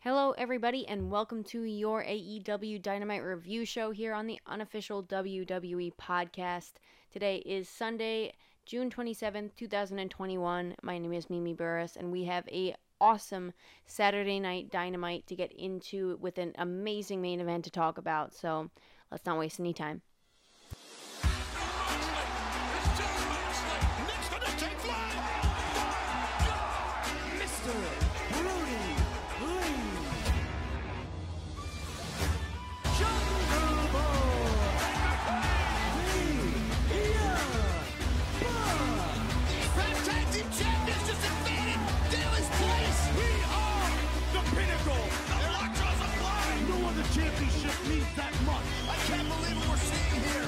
Hello, everybody, and welcome to your AEW Dynamite review show here on the unofficial WWE podcast. Today is Sunday, June 27th, 2021. My name is Mimi Burris, and we have a awesome Saturday Night Dynamite to get into with an amazing main event to talk about. So let's not waste any time. Championship means that much. I can't believe what we're seeing here.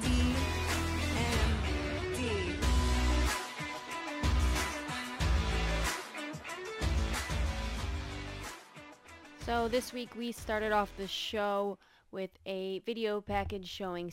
DMD. So this week we started off the show with a video package showing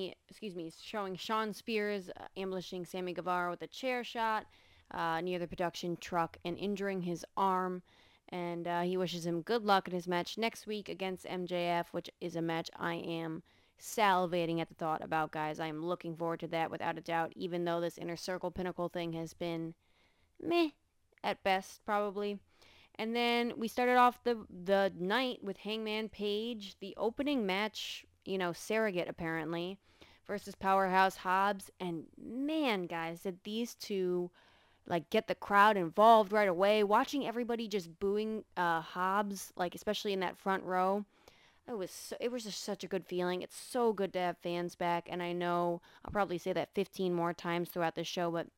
Shawn Spears ambushing Sammy Guevara with a chair shot near the production truck and injuring his arm. And he wishes him good luck in his match next week against MJF, which is a match I am salivating at the thought about, guys. I am looking forward to that without a doubt, even though this Inner Circle Pinnacle thing has been meh at best, probably. And then we started off the night with Hangman Page, the opening match, surrogate apparently, versus Powerhouse Hobbs. And man, guys, did these two get the crowd involved right away. Watching everybody just booing Hobbs, especially in that front row, it was just such a good feeling. It's so good to have fans back, and I know I'll probably say that 15 more times throughout the show, but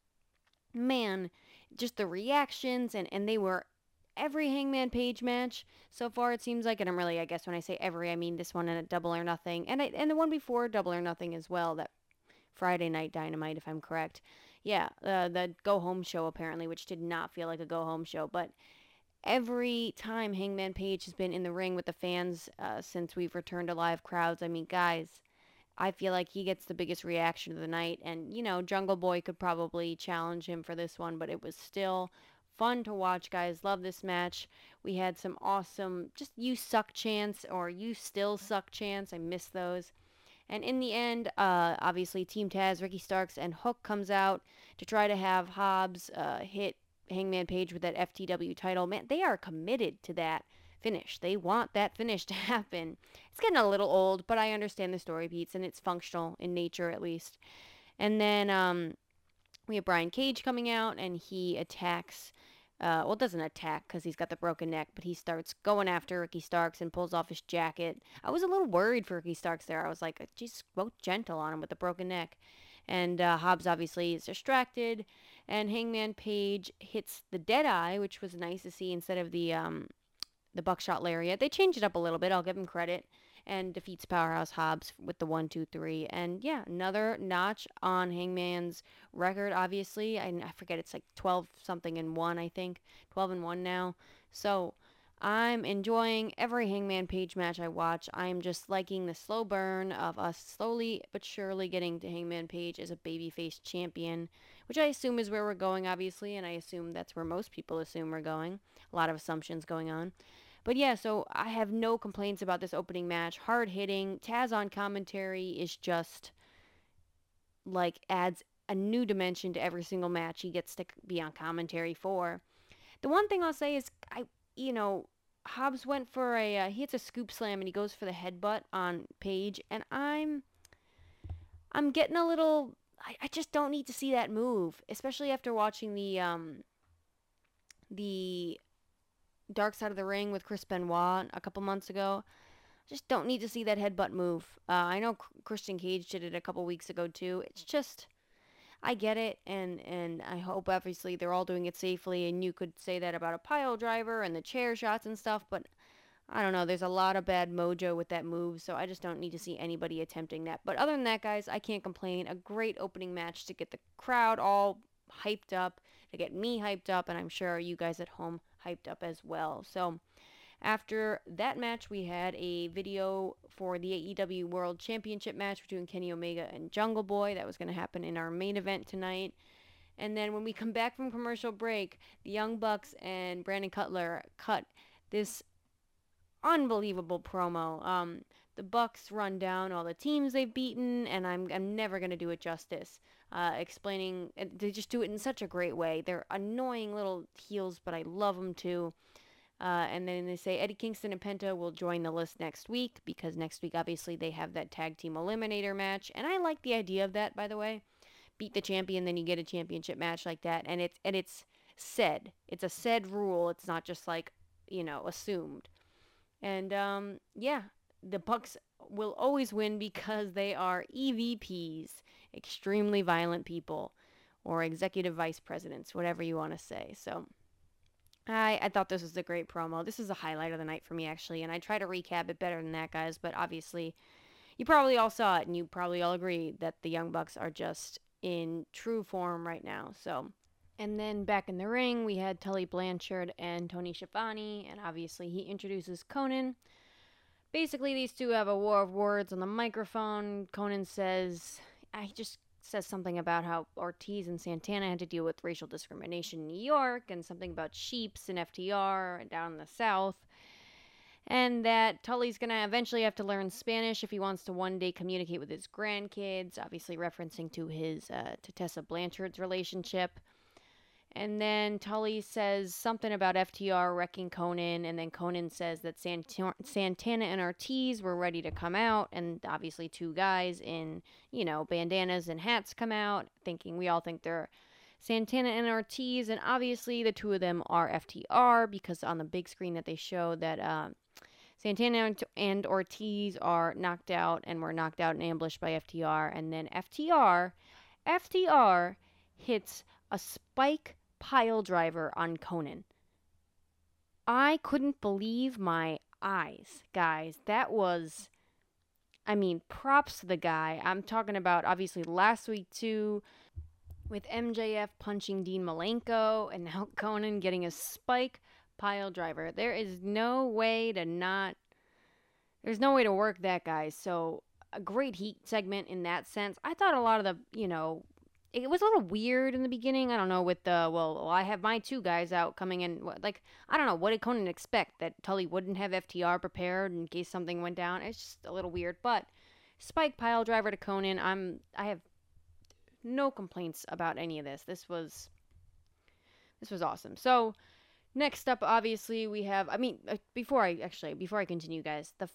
man, just the reactions, and they were every Hangman Page match so far, it seems like, and I guess when I say every, I mean this one and a Double or Nothing, and the one before Double or Nothing as well, that Friday Night Dynamite, if I'm correct. Yeah, the Go Home show, apparently, which did not feel like a Go Home show. But every time Hangman Page has been in the ring with the fans since we've returned to live crowds, I mean, guys, I feel like he gets the biggest reaction of the night. And, Jungle Boy could probably challenge him for this one, but it was still fun to watch, guys. Love this match. We had some awesome, just you suck chants or you still suck chants. I miss those. And in the end, obviously, Team Taz, Ricky Starks, and Hook comes out to try to have Hobbs hit Hangman Page with that FTW title. Man, they are committed to that finish. They want that finish to happen. It's getting a little old, but I understand the story beats, and it's functional in nature at least. And then we have Brian Cage coming out, and he attacks doesn't attack because he's got the broken neck, but he starts going after Ricky Starks and pulls off his jacket. I was a little worried for Ricky Starks there. I was like, just go gentle on him with the broken neck. And Hobbs obviously is distracted, and Hangman Page hits the Deadeye, which was nice to see instead of the Buckshot Lariat. They changed it up a little bit, I'll give him credit, and defeats Powerhouse Hobbs with the 1, 2, 3. And yeah, another notch on Hangman's record, obviously. I forget, it's like 12 something and 1, I think. 12 and 1 now. So I'm enjoying every Hangman Page match I watch. I'm just liking the slow burn of us slowly but surely getting to Hangman Page as a babyface champion, which I assume is where we're going, obviously, and I assume that's where most people assume we're going. A lot of assumptions going on. But yeah, so I have no complaints about this opening match. Hard hitting. Taz on commentary is just adds a new dimension to every single match he gets to be on commentary for. The one thing I'll say is Hobbs went for he hits a scoop slam and he goes for the headbutt on Page, and I'm getting a little, I just don't need to see that move, especially after watching the Dark Side of the Ring with Chris Benoit a couple months ago. Just don't need to see that headbutt move. I know Christian Cage did it a couple weeks ago too. It's just, I get it, and I hope obviously they're all doing it safely, and you could say that about a pile driver and the chair shots and stuff, but I don't know, there's a lot of bad mojo with that move, so I just don't need to see anybody attempting that. But other than that, guys, I can't complain. A great opening match to get the crowd all hyped up, to get me hyped up, and I'm sure you guys at home hyped up as well. So after that match, we had a video for the AEW World Championship match between Kenny Omega and Jungle Boy. That was going to happen in our main event tonight. And then when we come back from commercial break, the Young Bucks and Brandon Cutler cut this unbelievable promo. The Bucks run down all the teams they've beaten, and I'm never gonna do it justice. Explaining, they just do it in such a great way. They're annoying little heels, but I love them too. And then they say Eddie Kingston and Penta will join the list next week because next week obviously they have that tag team eliminator match, and I like the idea of that, by the way. Beat the champion, then you get a championship match like that, and it's said. It's a said rule. It's not just like, assumed. And yeah, the Bucks will always win because they are EVPs, extremely violent people, or executive vice presidents, whatever you want to say. So I thought this was a great promo. This is a highlight of the night for me, actually, and I try to recap it better than that, guys, but obviously you probably all saw it, and you probably all agree that the Young Bucks are just in true form right now. So, and then back in the ring, we had Tully Blanchard and Tony Schiavone, and obviously he introduces Conan. Basically, these two have a war of words on the microphone. Conan he just says something about how Ortiz and Santana had to deal with racial discrimination in New York, and something about sheeps and FTR down in the South. And that Tully's going to eventually have to learn Spanish if he wants to one day communicate with his grandkids, obviously referencing to his to Tessa Blanchard's relationship. And then Tully says something about FTR wrecking Conan, and then Conan says that Santana and Ortiz were ready to come out, and obviously two guys in, bandanas and hats come out, we all think they're Santana and Ortiz, and obviously the two of them are FTR, because on the big screen that they show that Santana and Ortiz are knocked out, and were knocked out and ambushed by FTR, and then FTR hits a spike pile driver on Conan. I couldn't believe my eyes, guys. That was, props to the guy. I'm talking about, obviously, last week, too, with MJF punching Dean Malenko, and now Conan getting a spike pile driver. There's no way to work that, guys. So, a great heat segment in that sense. I thought a lot of the, it was a little weird in the beginning. I don't know, with I have my two guys out coming in. I don't know, what did Conan expect? That Tully wouldn't have FTR prepared in case something went down? It's just a little weird. But spike pile driver to Conan, I have no complaints about any of this. This was awesome. So, next up, obviously, we have, before I continue, guys, the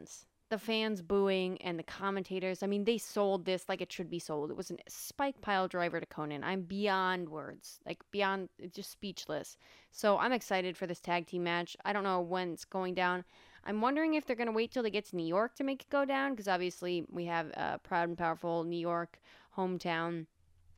fans booing and the commentators, they sold this like it should be sold. It was a spike pile driver to Conan. I'm beyond words, just speechless. So I'm excited for this tag team match. I don't know when it's going down. I'm wondering if they're going to wait till they get to New York to make it go down, because obviously we have a proud and powerful New York hometown,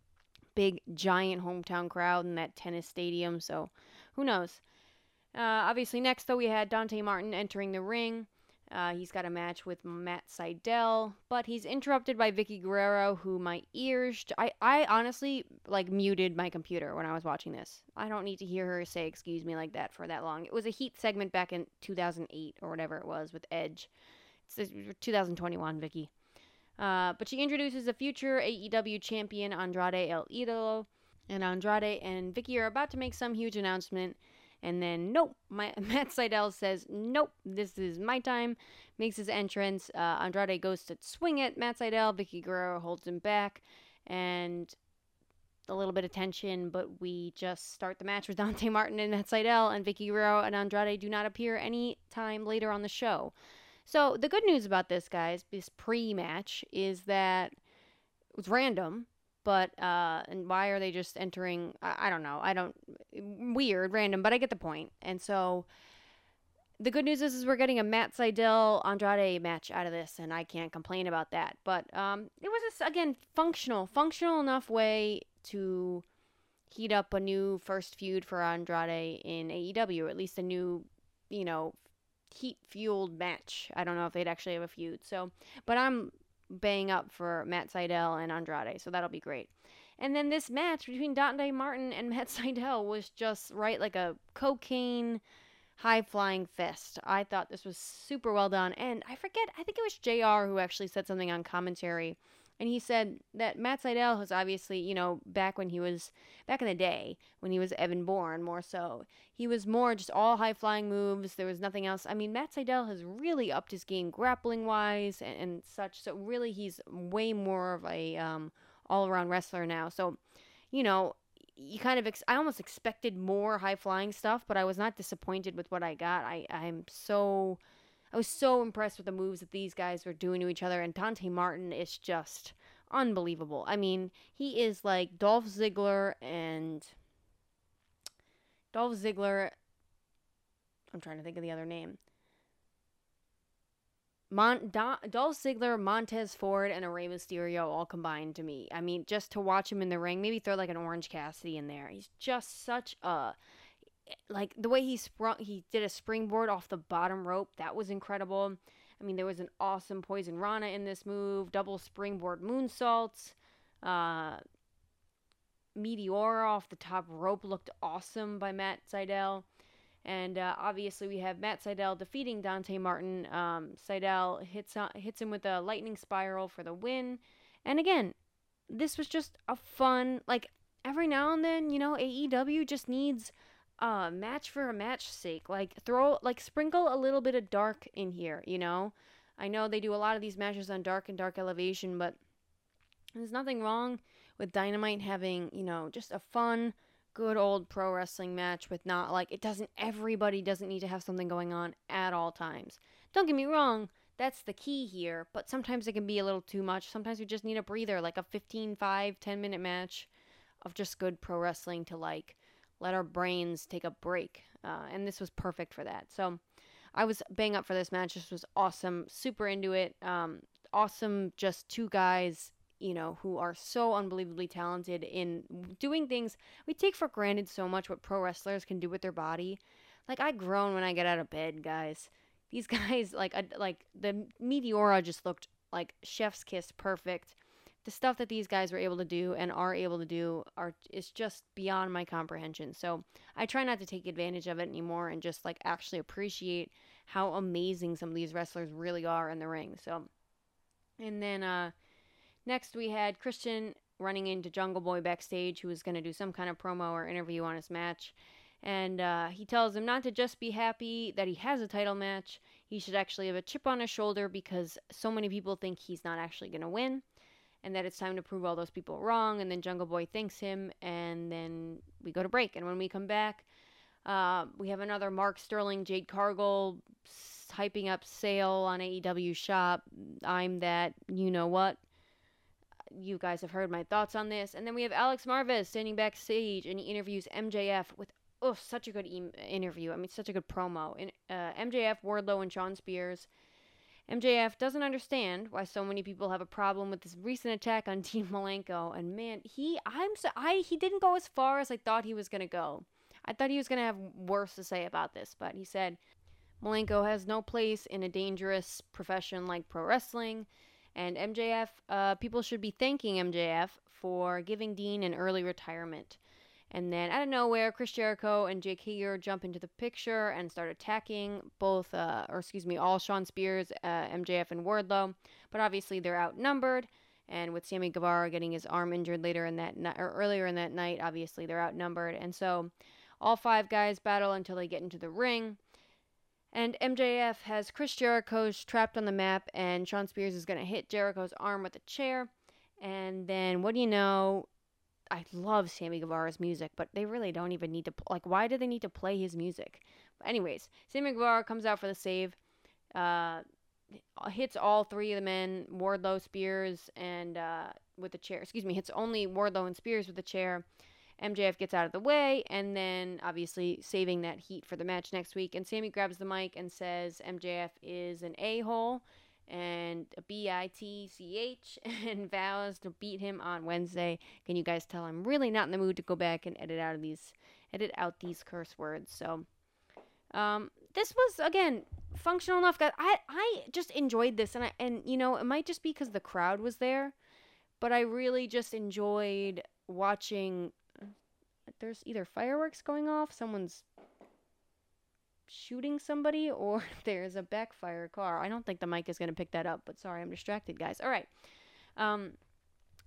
big giant hometown crowd in that tennis stadium, so who knows. Obviously next, though, we had Dante Martin entering the ring. He's got a match with Matt Sydal, but he's interrupted by Vicky Guerrero, who my ears... I honestly, muted my computer when I was watching this. I don't need to hear her say excuse me like that for that long. It was a heat segment back in 2008 or whatever it was with Edge. It's 2021, Vicky. But she introduces a future AEW champion, Andrade El Idolo, and Andrade and Vicky are about to make some huge announcement. And then, nope, Matt Sydal says, nope, this is my time, makes his entrance. Andrade goes to swing at Matt Sydal. Vicky Guerrero holds him back, and a little bit of tension, but we just start the match with Dante Martin and Matt Sydal, and Vicky Guerrero and Andrade do not appear any time later on the show. So, the good news about this, guys, this pre-match, is that it was random. But, and why are they just entering? I don't know. Weird, random, but I get the point. And so, the good news is we're getting a Matt Sydal Andrade match out of this, and I can't complain about that. But, it was just, again, functional enough way to heat up a new first feud for Andrade in AEW, or at least a new, heat-fueled match. I don't know if they'd actually have a feud. So, but I'm bang up for Matt Sydal and Andrade, so that'll be great. And then this match between Dante Martin and Matt Sydal was just like a cocaine high-flying fest. I thought this was super well done, and I think it was JR who actually said something on commentary And he said that Matt Sydal was obviously, back in the day when he was Evan Bourne more so, he was more just all high flying moves. There was nothing else. I mean, Matt Sydal has really upped his game grappling wise and such. So really, he's way more of a all around wrestler now. So, you know, you kind of I almost expected more high flying stuff, but I was not disappointed with what I got. I was so impressed with the moves that these guys were doing to each other, and Dante Martin is just unbelievable. I mean, he is like Dolph Ziggler. I'm trying to think of the other name. Dolph Ziggler, Montez Ford, and a Rey Mysterio all combined to me. I mean, just to watch him in the ring, maybe throw like an Orange Cassidy in there. He's just such a, like, the way he did a springboard off the bottom rope. That was incredible. I mean, there was an awesome Poison Rana in this move, double springboard moonsaults. Meteora off the top rope looked awesome by Matt Sydal. And obviously we have Matt Sydal defeating Dante Martin. Sydal hits him with a lightning spiral for the win. And again, this was just a fun, like, every now and then, AEW just needs a match for a match's sake. Like, sprinkle a little bit of dark in here, I know they do a lot of these matches on Dark and Dark Elevation, but there's nothing wrong with Dynamite having, just a fun, good old pro wrestling match with not, like, everybody doesn't need to have something going on at all times. Don't get me wrong, that's the key here, but sometimes it can be a little too much. Sometimes we just need a breather, like a 10-minute match of just good pro wrestling to, like, let our brains take a break. And this was perfect for that. So I was bang up for this match. This was awesome. Super into it. Awesome, just two guys, who are so unbelievably talented in doing things we take for granted so much, what pro wrestlers can do with their body. Like, I groan when I get out of bed, guys. These guys, like the Meteora just looked like chef's kiss perfect. The stuff that these guys were able to do and are able to do is just beyond my comprehension. So I try not to take advantage of it anymore and just, like, actually appreciate how amazing some of these wrestlers really are in the ring. So, and then next we had Christian running into Jungle Boy backstage, who was going to do some kind of promo or interview on his match. And he tells him not to just be happy that he has a title match. He should actually have a chip on his shoulder because so many people think he's not actually going to win. And that it's time to prove all those people wrong. And then Jungle Boy thanks him. And then we go to break. And when we come back, we have another Mark Sterling, Jade Cargill hyping up sale on AEW Shop. I'm that, you know what. You guys have heard my thoughts on this. And then we have Alex Marvez standing backstage, and he interviews MJF with, such a good interview. I mean, such a good promo. And MJF, Wardlow, and Shawn Spears. MJF doesn't understand why so many people have a problem with this recent attack on Dean Malenko. And man, he didn't go as far as I thought he was going to go. I thought he was going to have worse to say about this, but he said Malenko has no place in a dangerous profession like pro wrestling. And MJF, people should be thanking MJF for giving Dean an early retirement. And then out of nowhere, Chris Jericho and Jake Hager jump into the picture and start attacking all Shawn Spears, MJF, and Wardlow. But obviously they're outnumbered. And with Sammy Guevara getting his arm injured earlier in that night, obviously they're outnumbered. And so all five guys battle until they get into the ring. And MJF has Chris Jericho trapped on the map, and Shawn Spears is going to hit Jericho's arm with a chair. And then, what do you know? I love Sammy Guevara's music, but they really don't even need to, why do they need to play his music? But anyways, Sammy Guevara comes out for the save, hits all three of the men, Wardlow, Spears, and with the chair. Hits only Wardlow and Spears with the chair. MJF gets out of the way, and then obviously saving that heat for the match next week. And Sammy grabs the mic and says MJF is an a-hole and a bitch and vows to beat him on Wednesday. Can you guys tell I'm really not in the mood to go back and edit out these curse words? So this was, again, functional enough, guys. I just enjoyed this, and it might just be because the crowd was there, but I really just enjoyed watching. There's either fireworks going off, someone's shooting somebody, or there's a backfire car. I don't think the mic is going to pick that up, but sorry, I'm distracted, guys. All right.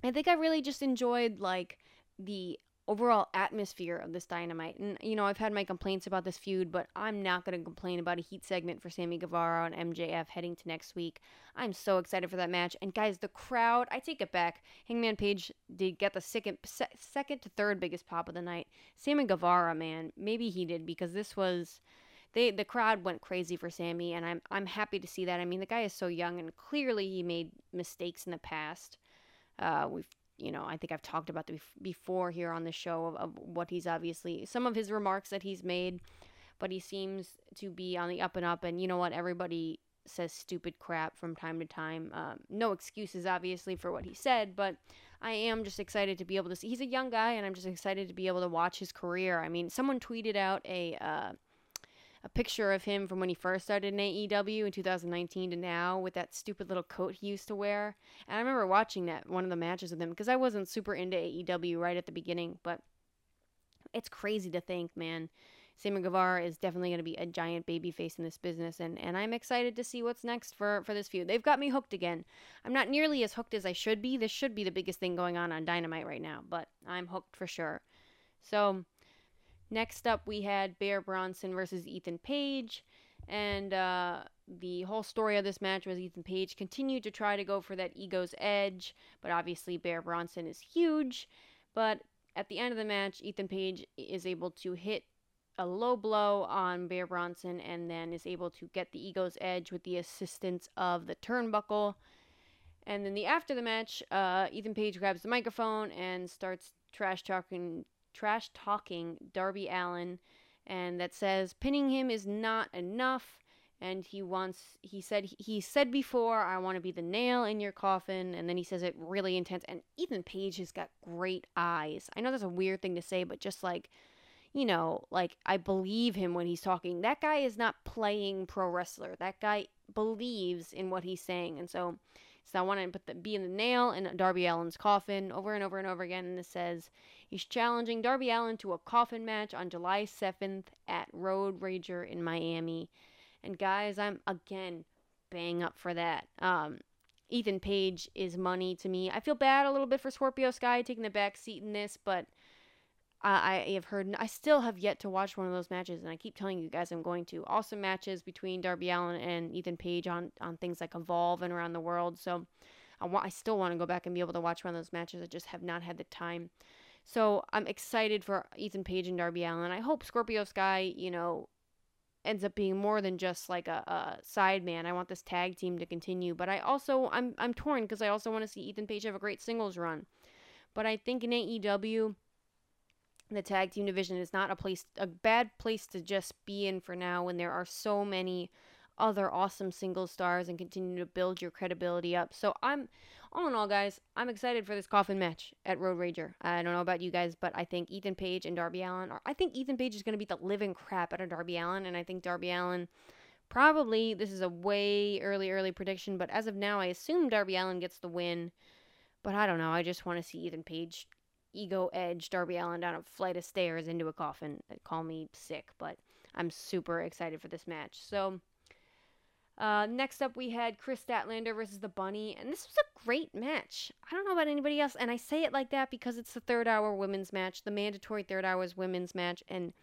I think I really just enjoyed like the overall atmosphere of this Dynamite. And you know, I've had my complaints about this feud, but I'm not going to complain about a heat segment for Sammy Guevara and MJF heading to next week. I'm so excited for that match. And guys, the crowd, I take it back. Hangman Page did get the second to third biggest pop of the night. Sammy Guevara, man, maybe he did because this was the crowd went crazy for Sammy, and I'm happy to see that. I mean, the guy is so young, and clearly he made mistakes in the past. We've, you know, I think I've talked about before here on the show of what he's obviously, some of his remarks that he's made, but he seems to be on the up and up. And you know what? Everybody says stupid crap from time to time. No excuses, obviously, for what he said, but I am just excited to be able to see. He's a young guy, and I'm just excited to be able to watch his career. I mean, someone tweeted out a picture of him from when he first started in AEW in 2019 to now with that stupid little coat he used to wear. And I remember watching one of the matches with him because I wasn't super into AEW right at the beginning, but it's crazy to think, man. Sammy Guevara is definitely going to be a giant babyface in this business, and I'm excited to see what's next for this feud. They've got me hooked again. I'm not nearly as hooked as I should be. This should be the biggest thing going on Dynamite right now, but I'm hooked for sure. So, next up, we had Bear Bronson versus Ethan Page, and the whole story of this match was Ethan Page continued to try to go for that ego's edge, but obviously Bear Bronson is huge. But at the end of the match, Ethan Page is able to hit a low blow on Bear Bronson and then is able to get the ego's edge with the assistance of the turnbuckle. And then after the match, Ethan Page grabs the microphone and starts trash talking Darby Allin, and that says pinning him is not enough, and he said before, I want to be the nail in your coffin, and then he says it really intense. And Ethan Page has got great eyes. I know that's a weird thing to say, but just like, you know, like, I believe him when he's talking. That guy is not playing pro wrestler. That guy believes in what he's saying, and so I want to be in the nail in Darby Allin's coffin over and over and over again. And it says he's challenging Darby Allin to a coffin match on July 7th at Road Rager in Miami. And guys, I'm again bang up for that. Ethan Page is money to me. I feel bad a little bit for Scorpio Sky taking the back seat in this, but I still have yet to watch one of those matches, and I keep telling you guys I'm going to. Awesome matches between Darby Allin and Ethan Page on things like Evolve and around the world, so I still want to go back and be able to watch one of those matches. I just have not had the time. So I'm excited for Ethan Page and Darby Allin. I hope Scorpio Sky, you know, ends up being more than just like a side man. I want this tag team to continue, but I'm torn because I also want to see Ethan Page have a great singles run. But I think in AEW, the tag team division is not a bad place to just be in for now when there are so many other awesome single stars and continue to build your credibility up. So all in all, guys, I'm excited for this coffin match at Road Rager. I don't know about you guys, but I think Ethan Page and Darby Allin, I think Ethan Page is going to beat the living crap out of Darby Allin, and I think Darby Allin probably, this is a way early prediction, but as of now, I assume Darby Allin gets the win, but I don't know. I just want to see Ethan Page ego edge Darby Allin down a flight of stairs into a coffin. Call me sick, but I'm super excited for this match. So, next up we had Chris Statlander versus The Bunny, and this was a great match. I don't know about anybody else, and I say it like that because it's the third hour women's match, the mandatory third hours women's match, and,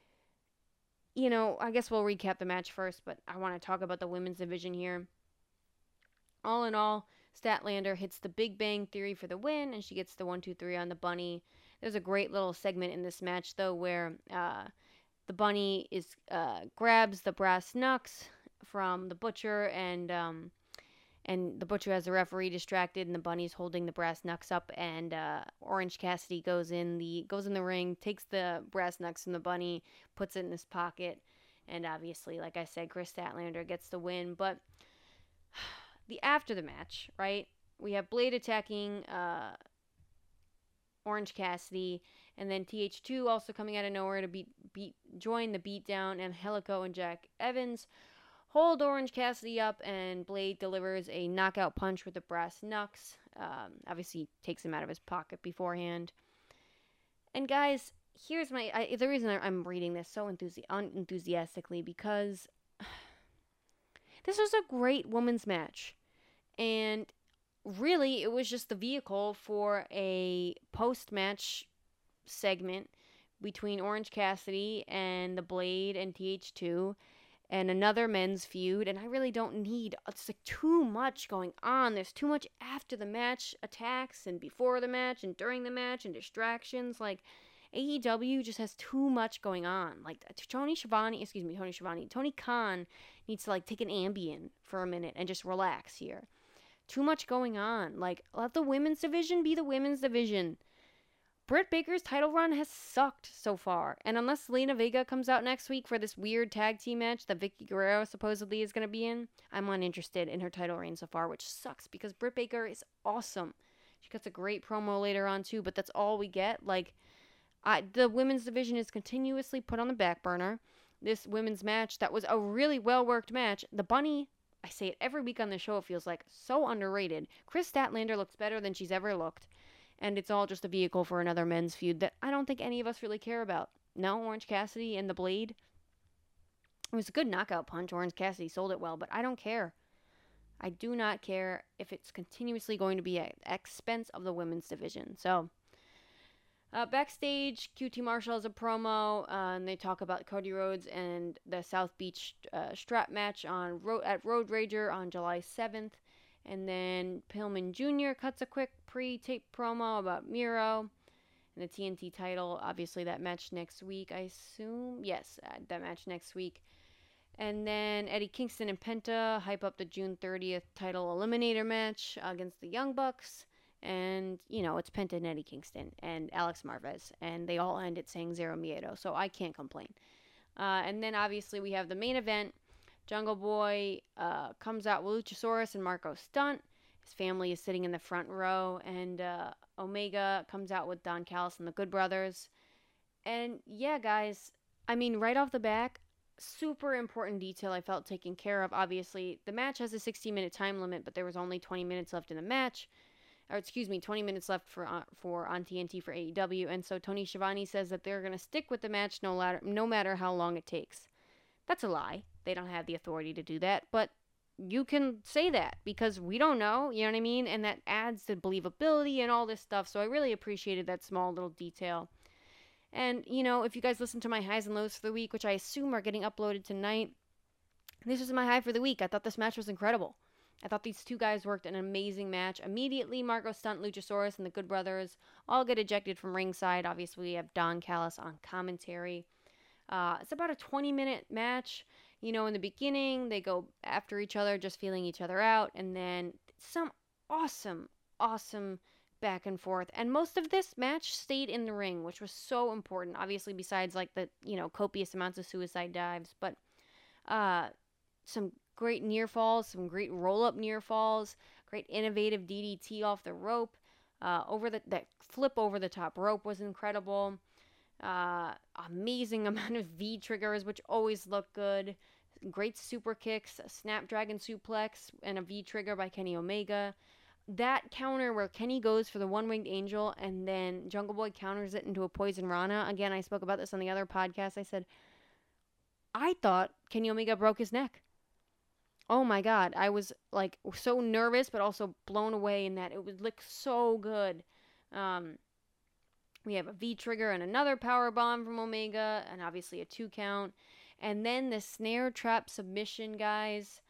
you know, I guess we'll recap the match first, but I want to talk about the women's division here. All in all, Statlander hits the Big Bang Theory for the win, and she gets the 1-2-3 on the Bunny. There's a great little segment in this match, though, where the Bunny grabs the brass knucks from the Butcher, and the Butcher has the referee distracted, and the Bunny's holding the brass knucks up, and Orange Cassidy goes in the ring, takes the brass knucks from the Bunny, puts it in his pocket, and obviously, like I said, Chris Statlander gets the win, but after the match, right, we have Blade attacking Orange Cassidy, and then TH2 also coming out of nowhere to join the beatdown, and Angelico and Jack Evans hold Orange Cassidy up, and Blade delivers a knockout punch with the brass knucks. Obviously takes him out of his pocket beforehand. And guys, here's the reason I'm reading this so unenthusiastically, because this was a great women's match. And really, it was just the vehicle for a post-match segment between Orange Cassidy and The Blade and TH2 and another men's feud. And I really don't need, it's like too much going on. There's too much after the match attacks and before the match and during the match and distractions. Like, AEW just has too much going on. Like, Tony Khan needs to, like, take an Ambien for a minute and just relax here. Too much going on. Like, let the women's division be the women's division. Britt Baker's title run has sucked so far. And unless Zelina Vega comes out next week for this weird tag team match that Vicky Guerrero supposedly is going to be in, I'm uninterested in her title reign so far, which sucks because Britt Baker is awesome. She gets a great promo later on too, but that's all we get. Like, the women's division is continuously put on the back burner. This women's match that was a really well-worked match, the Bunny, I say it every week on the show, it feels like, so underrated. Chris Statlander looks better than she's ever looked. And it's all just a vehicle for another men's feud that I don't think any of us really care about. No, Orange Cassidy and The Blade. It was a good knockout punch. Orange Cassidy sold it well, but I don't care. I do not care if it's continuously going to be at the expense of the women's division. So, backstage, QT Marshall has a promo, and they talk about Cody Rhodes and the South Beach strap match at Road Rager on July 7th. And then Pillman Jr. cuts a quick pre-tape promo about Miro and the TNT title. Obviously, that match next week, I assume. Yes, that match next week. And then Eddie Kingston and Penta hype up the June 30th title eliminator match against the Young Bucks. And, you know, it's Penta and Eddie Kingston and Alex Marvez. And they all end it saying Zero Miedo, so I can't complain. And then, obviously, we have the main event. Jungle Boy comes out with Luchasaurus and Marco Stunt. His family is sitting in the front row. And Omega comes out with Don Callis and the Good Brothers. And yeah, guys, I mean, right off the back, super important detail I felt taken care of. Obviously, the match has a 60-minute time limit, but there was only 20 minutes left in the match. Or excuse me, 20 minutes left for on TNT for AEW. And so Tony Schiavone says that they're going to stick with the match no matter how long it takes. That's a lie. They don't have the authority to do that, but you can say that because we don't know, you know what I mean? And that adds to believability and all this stuff, so I really appreciated that small little detail. And, you know, if you guys listen to my highs and lows for the week, which I assume are getting uploaded tonight, this was my high for the week. I thought this match was incredible. I thought these two guys worked an amazing match. Immediately, Marco Stunt, Luchasaurus, and the Good Brothers all get ejected from ringside. Obviously, we have Don Callis on commentary. It's about a 20-minute match. You know, in the beginning, they go after each other, just feeling each other out. And then some awesome back and forth. And most of this match stayed in the ring, which was so important. Obviously, besides, like, the, you know, copious amounts of suicide dives. But some great near falls, some great roll-up near falls, great innovative DDT off the rope. That flip over the top rope was incredible. Amazing amount of V triggers, which always look good. Great super kicks, a Snapdragon suplex, and a V trigger by Kenny Omega. That counter where Kenny goes for the one-winged angel and then Jungle Boy counters it into a Poison Rana. Again, I spoke about this on the other podcast. I said, I thought Kenny Omega broke his neck. Oh my God. I was like so nervous, but also blown away in that it would look so good. We have a V-trigger and another power bomb from Omega, and obviously a 2 count. And then the snare trap submission, guys.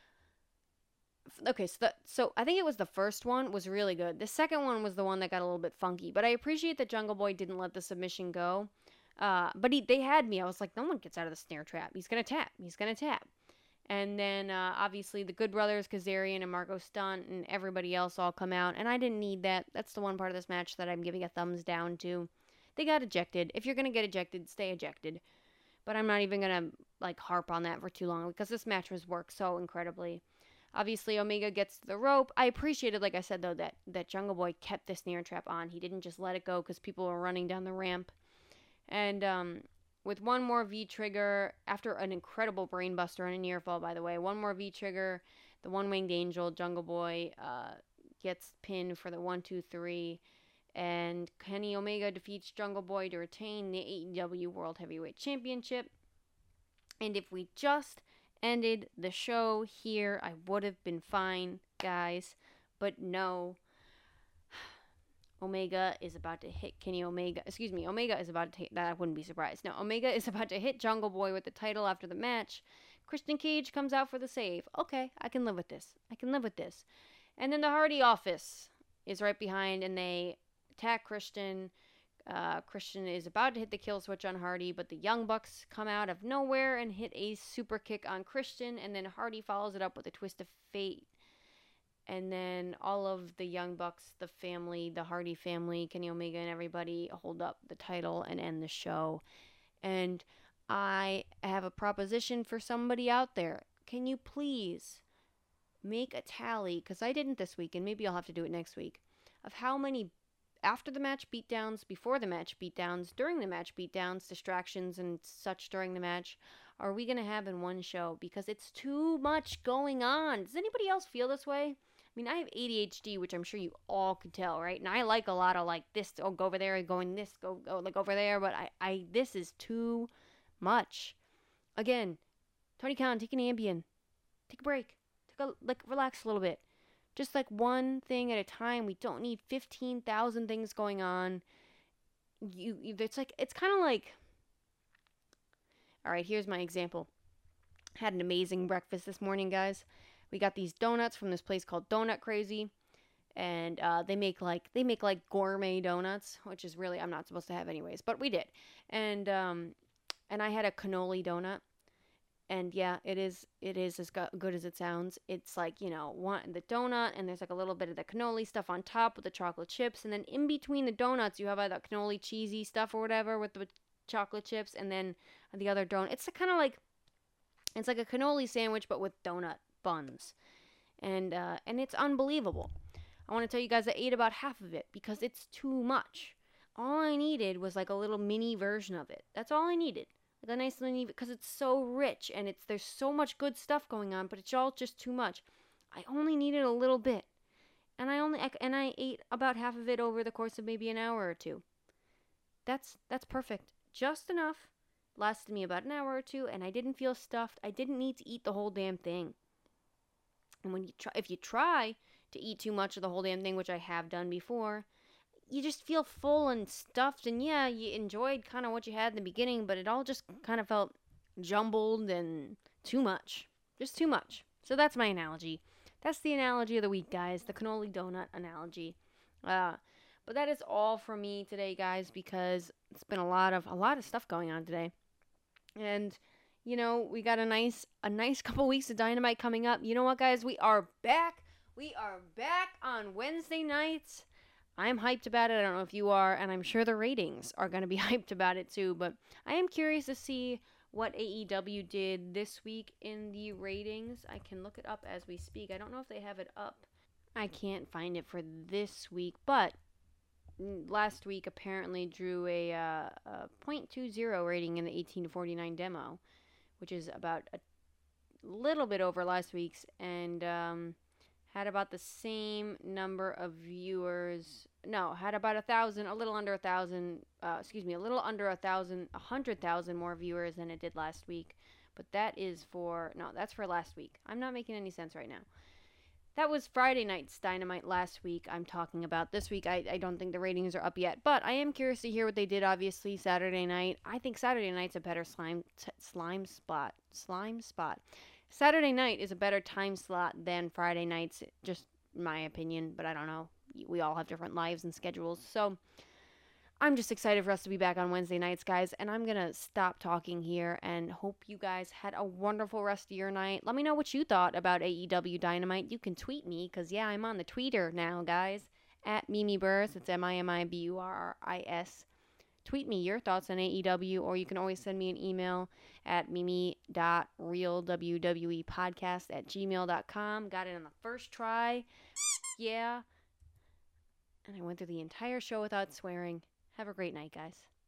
Okay, so I think it was the first one was really good. The second one was the one that got a little bit funky. But I appreciate that Jungle Boy didn't let the submission go. But they had me. I was like, no one gets out of the snare trap. He's going to tap. He's going to tap. And then, obviously, the Good Brothers, Kazarian and Marco Stunt and everybody else all come out. And I didn't need that. That's the one part of this match that I'm giving a thumbs down to. They got ejected. If you're going to get ejected, stay ejected. But I'm not even going to, like, harp on that for too long. Because this match was worked so incredibly. Obviously, Omega gets to the rope. I appreciated, like I said, though, that Jungle Boy kept this snare trap on. He didn't just let it go because people were running down the ramp. And, with one more V-trigger, after an incredible brainbuster and a near fall, by the way, one more V-trigger, the one-winged angel, Jungle Boy, gets pinned for the 1-2-3, and Kenny Omega defeats Jungle Boy to retain the AEW World Heavyweight Championship. And if we just ended the show here, I would have been fine, guys. But no, Omega is about to hit Kenny Omega. Excuse me, Omega is about to hit, that I wouldn't be surprised. No, Omega is about to hit Jungle Boy with the title after the match. Christian Cage comes out for the save. Okay, I can live with this. I can live with this. And then the Hardy office is right behind, and they attack Christian. Christian is about to hit the kill switch on Hardy, but the Young Bucks come out of nowhere and hit a super kick on Christian, and then Hardy follows it up with a twist of fate. And then all of the Young Bucks, the family, the Hardy family, Kenny Omega and everybody hold up the title and end the show. And I have a proposition for somebody out there. Can you please make a tally, because I didn't this week, and maybe I'll have to do it next week, of how many after the match beatdowns, before the match beatdowns, during the match beatdowns, distractions and such during the match are we going to have in one show? Because it's too much going on. Does anybody else feel this way? I mean, I have ADHD, which I'm sure you all could tell, right? And I like a lot of like this, oh, go over there, going this, go like over there. But this is too much. Again, Tony Khan, take an Ambien. Take a break. Relax a little bit. Just like one thing at a time. We don't need 15,000 things going on. It's kind of like, all right, here's my example. Had an amazing breakfast this morning, guys. We got these donuts from this place called Donut Crazy, and they make like gourmet donuts, which is really I'm not supposed to have anyways, but we did. And I had a cannoli donut, and yeah, it is as good as it sounds. It's like, the donut, and there's like a little bit of the cannoli stuff on top with the chocolate chips, and then in between the donuts you have either cannoli cheesy stuff or whatever with the chocolate chips, and then the other donut. It's kind of like it's like a cannoli sandwich but with donut buns, and it's unbelievable. I want to tell you guys I ate about half of it because it's too much. All I needed was like a little mini version of it. That's all I needed, like a nice little, because it's so rich and there's so much good stuff going on, but it's all just too much. I only needed a little bit, and I ate about half of it over the course of maybe an hour or two. That's perfect, just enough. Lasted me about an hour or two, and I didn't feel stuffed. I didn't need to eat the whole damn thing. And if you try to eat too much of the whole damn thing, which I have done before, you just feel full and stuffed. And yeah, you enjoyed kind of what you had in the beginning, but it all just kind of felt jumbled and too much. Just too much. So that's my analogy. That's the analogy of the week, guys. The cannoli donut analogy. But that is all for me today, guys, because it's been a lot of stuff going on today. And we got a nice couple weeks of Dynamite coming up. You know what, guys? We are back. We are back on Wednesday nights. I'm hyped about it. I don't know if you are, and I'm sure the ratings are going to be hyped about it too. But I am curious to see what AEW did this week in the ratings. I can look it up as we speak. I don't know if they have it up. I can't find it for this week, but last week apparently drew a .20 rating in the 18 to 49 demo, which is about a little bit over last week's, and had about the same number of viewers. No, had about 1,000, a little under 1,000. A little under 100,000 more viewers than it did last week. But that's for last week. I'm not making any sense right now. That was Friday night's Dynamite last week I'm talking about. This week, I don't think the ratings are up yet. But I am curious to hear what they did, obviously, Saturday night. I think Saturday night's a better slime spot. Saturday night is a better time slot than Friday nights, just my opinion. But I don't know. We all have different lives and schedules. So I'm just excited for us to be back on Wednesday nights, guys. And I'm going to stop talking here and hope you guys had a wonderful rest of your night. Let me know what you thought about AEW Dynamite. You can tweet me, because, yeah, I'm on the tweeter now, guys. At Mimi Burris. It's MIMIBURRIS. Tweet me your thoughts on AEW, or you can always send me an email at mimi.realwwepodcast@gmail.com. Got it on the first try. Yeah. And I went through the entire show without swearing. Have a great night, guys.